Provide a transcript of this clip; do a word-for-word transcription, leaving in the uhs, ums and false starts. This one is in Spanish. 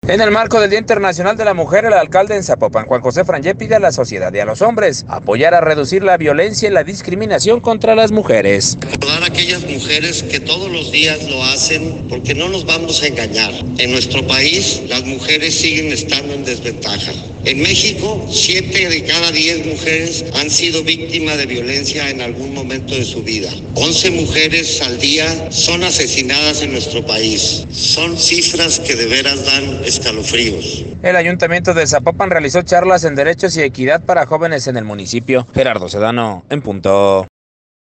En el marco del Día Internacional de la Mujer, el alcalde en Zapopan, Juan José Frangé, pide a la sociedad y a los hombres apoyar a reducir la violencia y la discriminación contra las mujeres. Recordar a aquellas mujeres que todos los días lo hacen, porque no nos vamos a engañar. En nuestro país, las mujeres siguen estando en desventaja. En México, siete de cada diez mujeres han sido víctimas de violencia en algún momento de su vida. once mujeres al día son asesinadas en nuestro país. Son cifras que de veras dan escalofríos. El Ayuntamiento de Zapopan realizó charlas en derechos y equidad para jóvenes en el municipio. Gerardo Sedano, en punto.